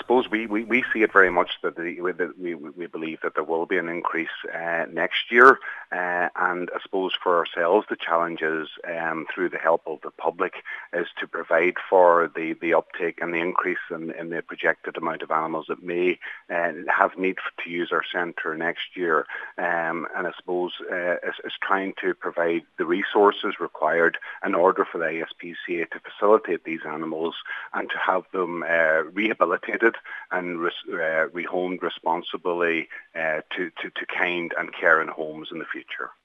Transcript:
suppose we see it very much that we believe that there will be an increase next year, and I suppose for ourselves the challenge is through the help of the public is to provide for the uptake and the increase in the projected amount of animals that may have need to use our centre next year, and I suppose is trying to provide the resources required in order for the ASPCA to facilitate these animals and to have them rehabilitated and rehomed responsibly to kind and caring homes in the future.